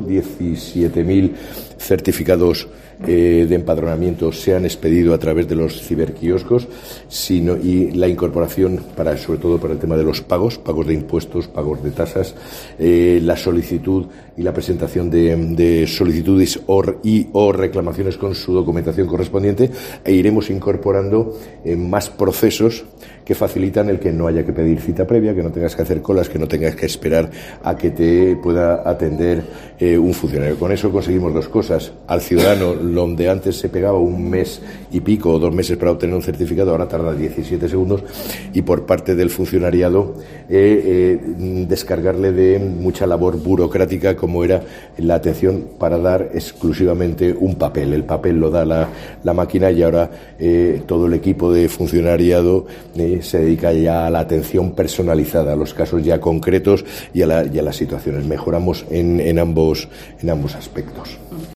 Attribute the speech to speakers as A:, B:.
A: solo 17.000 certificados de empadronamiento se han expedido a través de los ciberquioscos, y la incorporación sobre todo para el tema de los pagos de impuestos, pagos de tasas, la solicitud y la presentación de solicitudes o reclamaciones con su documentación correspondiente, e iremos incorporando más procesos que facilitan el que no haya que pedir cita previa, que no tengas que hacer colas, que no tengas que esperar a que te pueda atender un funcionario. Con eso conseguimos dos cosas: al ciudadano, donde antes se pegaba 1 mes y pico o 2 meses para obtener un certificado, ahora tarda 17 segundos, y por parte del funcionariado descargarle de mucha labor burocrática, como era la atención para dar exclusivamente un papel. El papel lo da la máquina, y ahora todo el equipo de funcionariado se dedica ya a la atención personalizada, a los casos ya concretos y a las situaciones. Mejoramos en ambos aspectos.